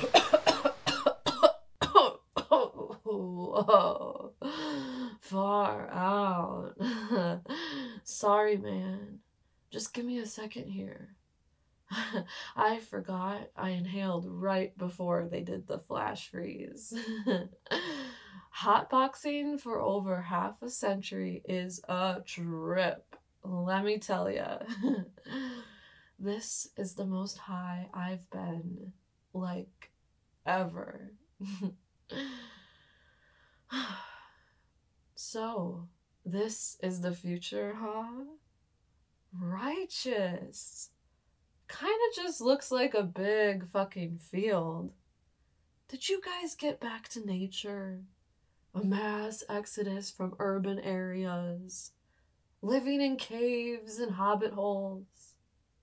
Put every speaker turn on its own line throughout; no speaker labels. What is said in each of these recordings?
Whoa. Far out. Sorry, man. Just give me a second here. I forgot I inhaled right before they did the flash freeze. Hotboxing for over half a century is a trip. Let me tell ya. This is the most high I've been, like, ever. So, this is the future, huh? Righteous. Kinda just looks like a big fucking field. Did you guys get back to nature? A mass exodus from urban areas, living in caves and hobbit holes.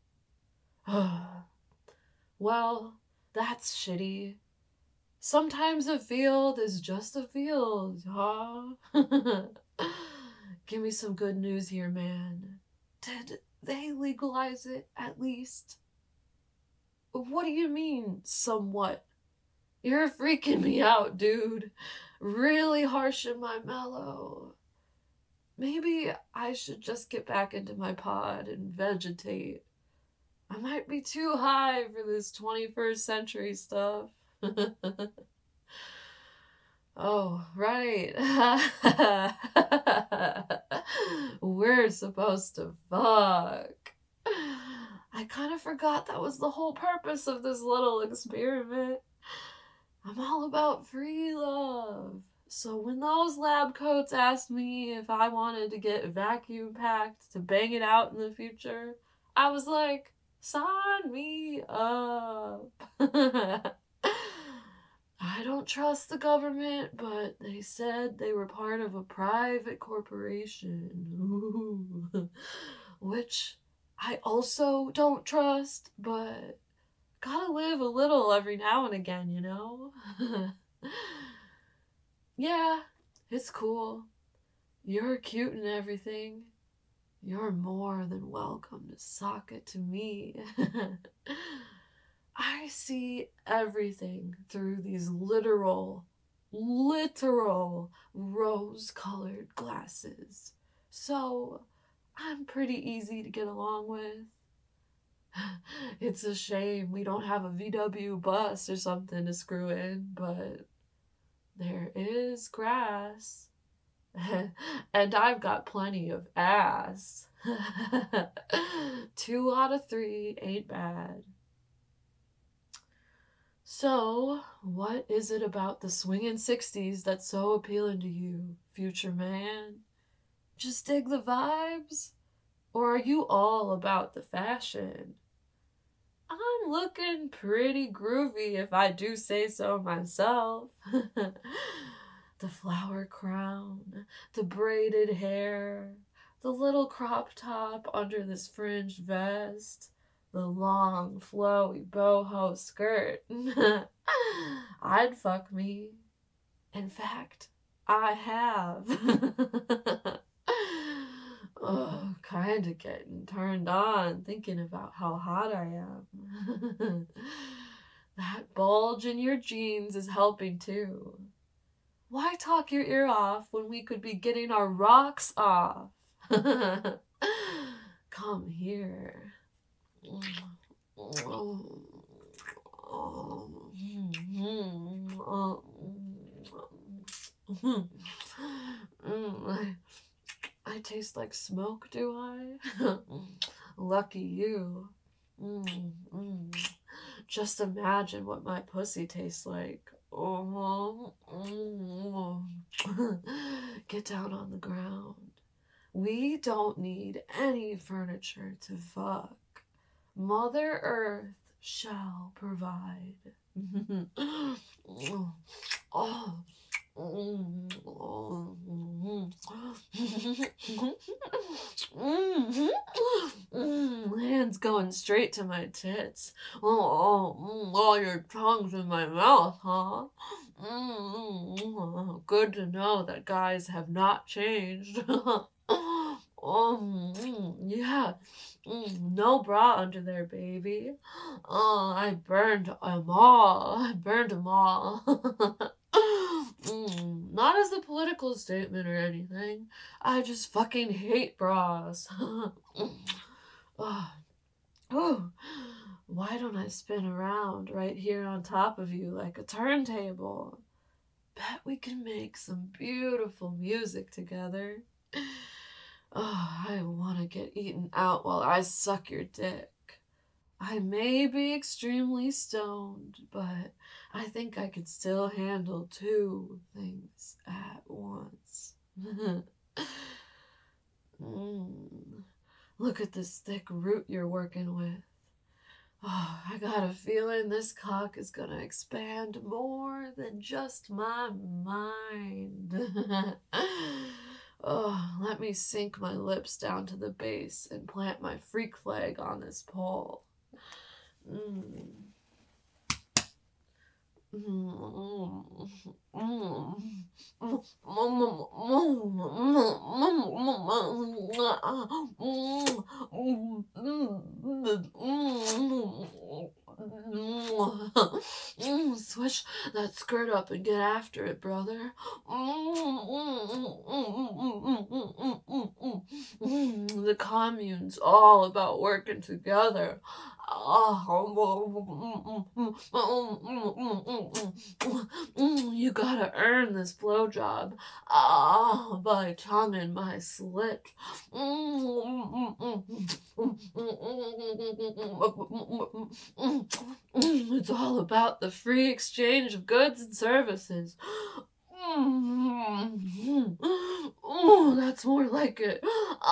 Well, that's shitty. Sometimes a field is just a field, huh? Give me some good news here, man. Did they legalize it, at least? What do you mean, somewhat? You're freaking me out, dude. Really harshing my mellow. Maybe I should just get back into my pod and vegetate. I might be too high for this 21st century stuff. Oh, right. We're supposed to fuck. I kind of forgot that was the whole purpose of this little experiment. I'm all about free love. So when those lab coats asked me if I wanted to get vacuum packed to bang it out in the future, I was like, sign me up. I don't trust the government, but they said they were part of a private corporation. Ooh. Which I also don't trust, but gotta live a little every now and again, you know? Yeah, it's cool. You're cute and everything. You're more than welcome to sock it to me. I see everything through these literal rose-colored glasses. So I'm pretty easy to get along with. It's a shame we don't have a VW bus or something to screw in, but there is grass. And I've got plenty of ass. 2 out of 3 ain't bad. So, what is it about the swinging 60s that's so appealing to you, future man? Just dig the vibes? Or are you all about the fashion? I'm looking pretty groovy if I do say so myself. The flower crown, the braided hair, the little crop top under this fringed vest, the long, flowy boho skirt. I'd fuck me. In fact, I have. Oh, kinda getting turned on thinking about how hot I am. That bulge in your jeans is helping too. Why talk your ear off when we could be getting our rocks off? Come here. I taste like smoke, do I? Lucky you. Just imagine what my pussy tastes like. Get down on the ground. We don't need any furniture to fuck. Mother Earth shall provide. Oh. Hands going straight to my tits. All your tongue's in my mouth, huh? Good to know that guys have not changed. Yeah, No bra under there, baby. Oh, I burned them all. I burned them all. Not as a political statement or anything. I just fucking hate bras. Oh, oh, why don't I spin around right here on top of you like a turntable? Bet we can make some beautiful music together. Oh, I want to get eaten out while I suck your dick. I may be extremely stoned, but I think I could still handle two things at once. Look at this thick root you're working with. Oh, I got a feeling this cock is gonna expand more than just my mind. Oh, let me sink my lips down to the base and plant my freak flag on this pole. Swish that skirt up and get after it, brother. The commune's all about working together. You gotta earn this blowjob. By tonguing my slit. It's all about the free exchange of goods and services. Oh, that's more like it.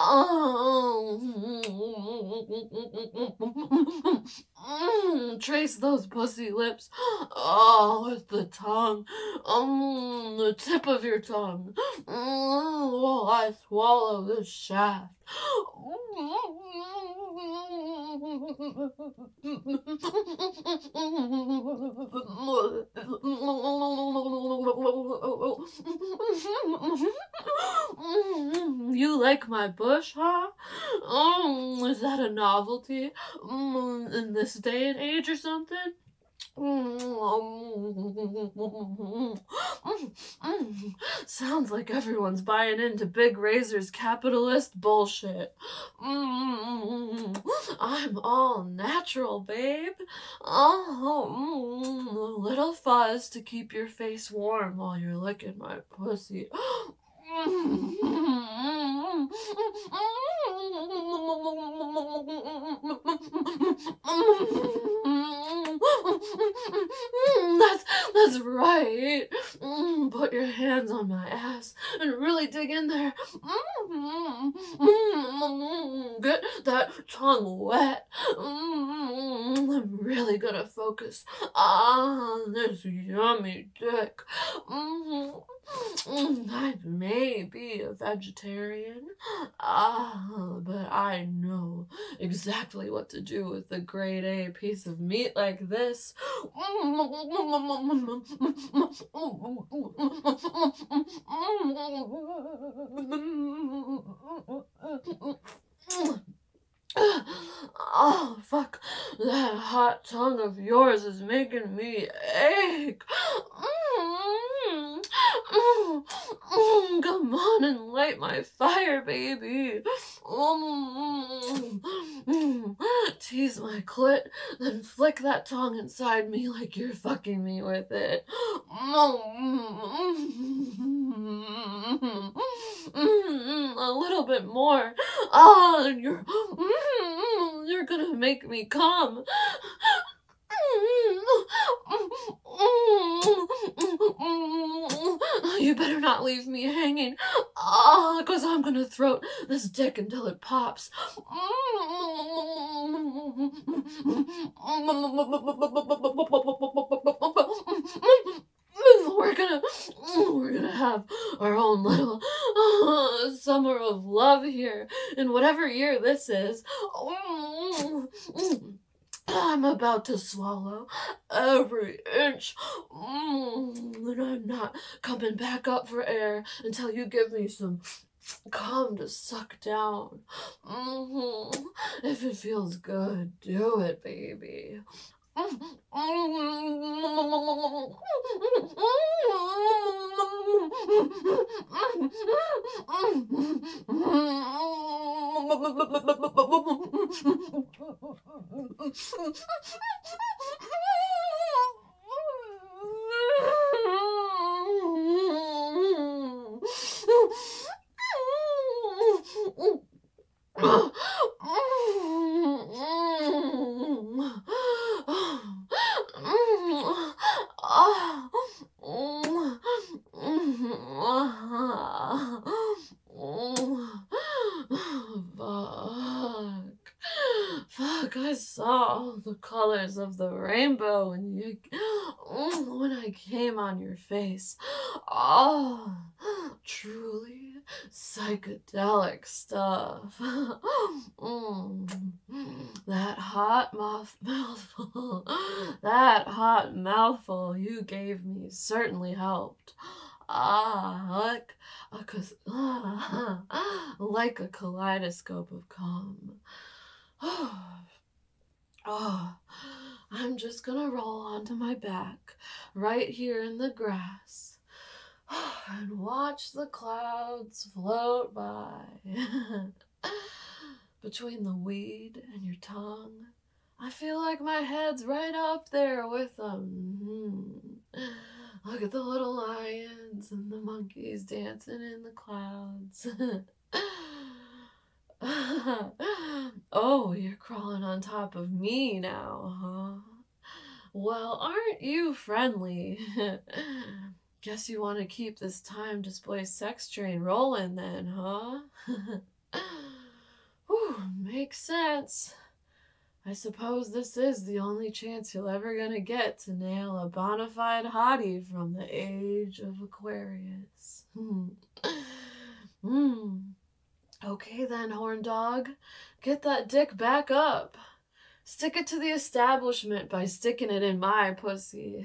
Trace those pussy lips. With the tongue. The tip of your tongue. While I swallow this shaft. You like my bush, huh? Is that a novelty in this day and age or something? Sounds like everyone's buying into Big Razor's capitalist bullshit. I'm all natural, babe. A little fuzz to keep your face warm while you're licking my pussy. That's right. Put your hands on my ass and really dig in there. Get that tongue wet. I'm really gonna focus on this yummy dick. I may be a vegetarian, but I know exactly what to do with a grade A piece of meat like this. Oh, fuck. That hot tongue of yours is making me ache. Come on and light my fire, baby. Tease my clit, then flick that tongue inside me like you're fucking me with it. A little bit more. You're gonna make me come. You better not leave me hanging, cause I'm gonna throat this dick until it pops. We're gonna have our own little summer of love here in whatever year this is. I'm about to swallow every inch, and I'm not coming back up for air until you give me some cum to suck down. If if it feels good, do it, baby. Fuck, I saw all the colors of the rainbow when I came on your face. Oh, truly psychedelic stuff. That hot mouthful, that hot mouthful you gave me certainly helped. Like a kaleidoscope of calm. Oh, I'm just gonna roll onto my back right here in the grass and watch the clouds float by. Between the weed and your tongue, I feel like my head's right up there with them. Look at the little lions and the monkeys dancing in the clouds. Oh, you're crawling on top of me now, huh? Well, aren't you friendly? Guess you want to keep this time display sex train rolling then, huh? Whew, makes sense. I suppose this is the only chance you're ever gonna get to nail a bona fide hottie from the age of Aquarius. Okay then, horn dog. Get that dick back up. Stick it to the establishment by sticking it in my pussy.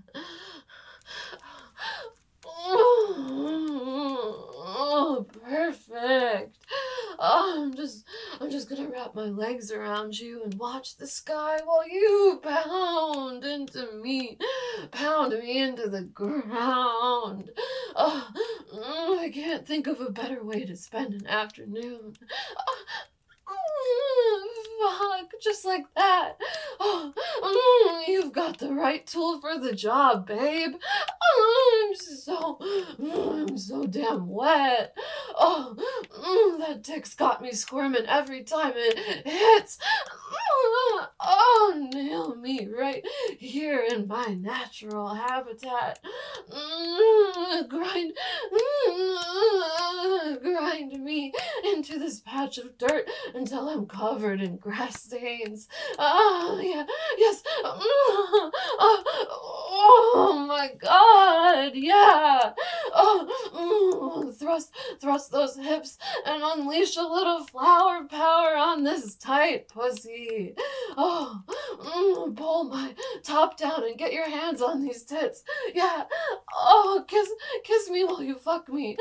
Oh, perfect. Oh, I'm just gonna wrap my legs around you and watch the sky while you pound into me. Pound me into the ground. Oh, I can't think of a better way to spend an afternoon. Fuck, just like that. Oh, you've got the right tool for the job, babe. I'm so damn wet. Oh, that dick's got me squirming every time it hits. Oh, nail me right here in my natural habitat. Grind me into this patch of dirt until I'm covered in grass stains. Yeah, yes. Oh my God, yeah. Thrust those hips and unleash a little flower power on this tight pussy. Pull my top down and get your hands on these tits. Yeah. Oh, kiss me while you fuck me.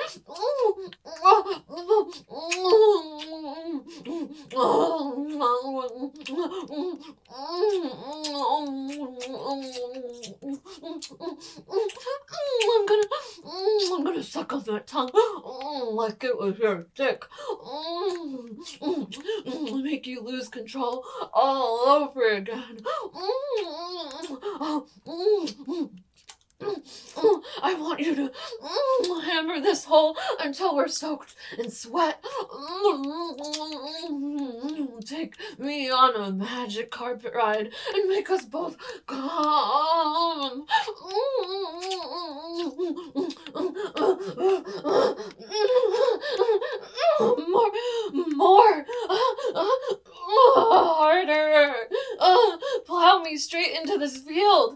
I'm gonna suck on that tongue like it was your dick. Make you lose control all over again. I want you to hammer this hole until we're soaked in sweat. Take me on a magic carpet ride and make us both come. More, harder. Plow me straight into this field.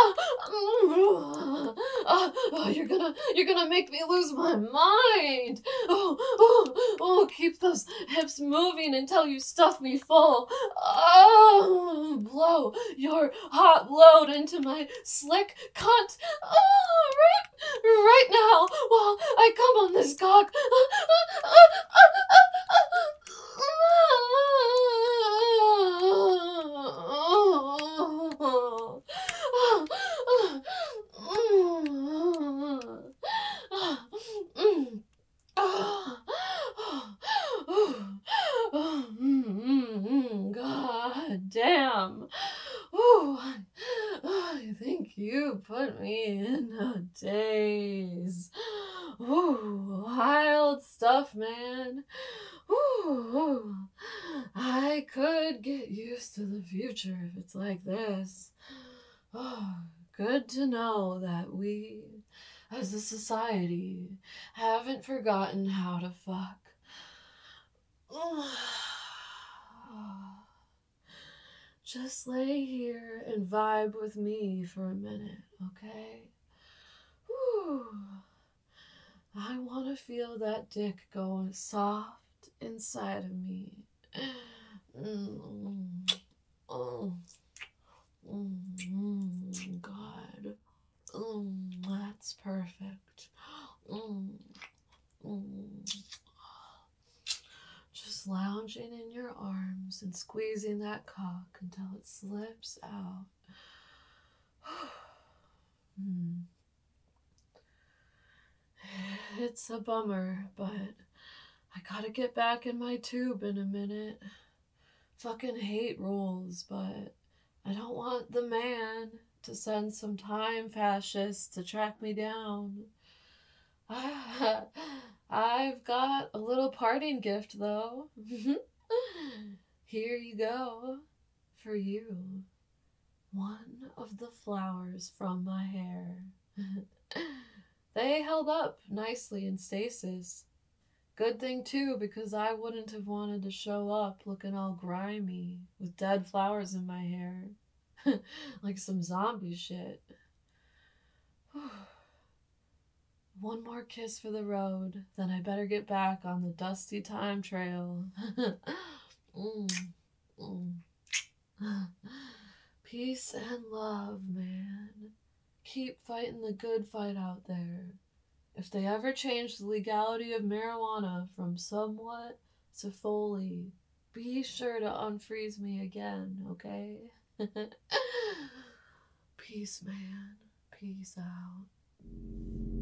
You're gonna make me lose my mind. Keep those hips moving until you stuff me full. Blow your hot load into my slick cunt. Right now, while I come on this cock. am. Ooh, I think you put me in a daze. Ooh, wild stuff, man. Ooh, I could get used to the future if it's like this. Oh, good to know that we, as a society, haven't forgotten how to fuck. Just lay here and vibe with me for a minute, okay? Whew. I want to feel that dick going soft inside of me. Oh, God. That's perfect. Just lounging in your arms and squeezing that cock until it slips out. It's a bummer, but I gotta get back in my tube in a minute. Fucking hate rules, but I don't want the man to send some time fascists to track me down. I've got a little parting gift, though. Here you go. For you. One of the flowers from my hair. They held up nicely in stasis. Good thing, too, because I wouldn't have wanted to show up looking all grimy with dead flowers in my hair. Like some zombie shit. One more kiss for the road, then I better get back on the dusty time trail. Peace and love, man. Keep fighting the good fight out there. If they ever change the legality of marijuana from somewhat to fully, be sure to unfreeze me again, okay? Peace, man. Peace out.